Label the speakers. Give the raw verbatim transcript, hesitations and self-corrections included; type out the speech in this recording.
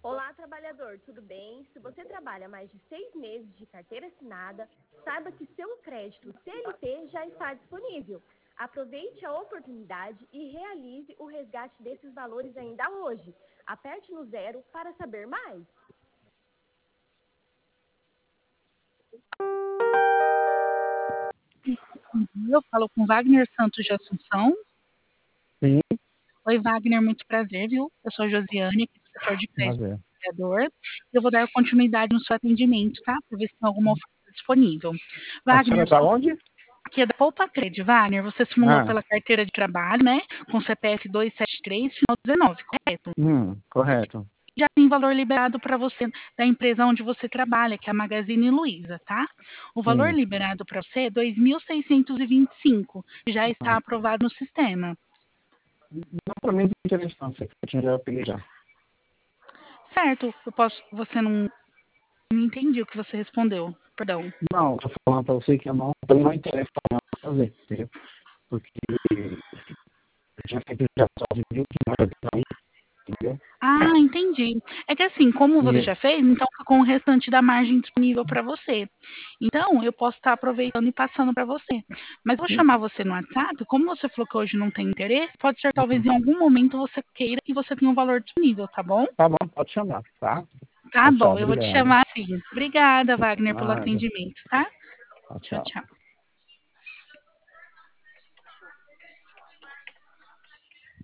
Speaker 1: Olá, trabalhador, tudo bem? Se você trabalha mais de seis meses de carteira assinada, saiba que seu crédito C L T já está disponível. Aproveite a oportunidade e realize o resgate desses valores ainda hoje. Aperte no zero para saber mais.
Speaker 2: Eu falo com Wagner Santos de Assunção.
Speaker 3: Sim.
Speaker 2: Oi, Wagner, muito prazer, viu? Eu sou a Josiane, aqui do setor de crédito
Speaker 3: Prazer.
Speaker 2: do trabalhador. Eu vou dar continuidade no seu atendimento, tá? Para ver se tem alguma oferta disponível.
Speaker 3: A senhora
Speaker 2: Wagner,
Speaker 3: está onde?
Speaker 2: aqui é da Poupa Cred. Wagner, você simulou
Speaker 3: Ah.
Speaker 2: pela carteira de trabalho, né? Com C P F dois sete três, final dezenove, correto?
Speaker 3: Hum, correto.
Speaker 2: Já tem valor liberado para você da empresa onde você trabalha, que é a Magazine Luiza, tá? O valor
Speaker 3: Sim.
Speaker 2: liberado para você é dois mil seiscentos e vinte e cinco, já está
Speaker 3: Ah.
Speaker 2: aprovado no sistema.
Speaker 3: Não, para mim, não tem interesse não. Você já peguei já.
Speaker 2: Certo, eu posso. Você não. Não entendi o que você respondeu. Perdão.
Speaker 3: Não, estou falando para você que eu não tenho mais interesse para fazer, entendeu? Porque eu já fiz já só de mil quinhentos aí, entendeu?
Speaker 2: Ah, entendi. É que assim, como você
Speaker 3: E,
Speaker 2: já fez, então ficou o restante da margem disponível para você. Então, eu posso estar aproveitando e passando para você. Mas vou chamar você no WhatsApp. Como você falou que hoje não tem interesse, pode ser talvez em algum momento você queira e você tenha um valor disponível, tá bom?
Speaker 3: tá bom, pode chamar, tá?
Speaker 2: Tá
Speaker 3: Tchau,
Speaker 2: bom, eu vou te
Speaker 3: obrigado.
Speaker 2: chamar sim. Obrigada, Wagner, pelo
Speaker 3: Nada.
Speaker 2: atendimento, tá?
Speaker 3: Tchau,
Speaker 2: Tchau,
Speaker 3: tchau.
Speaker 2: tchau.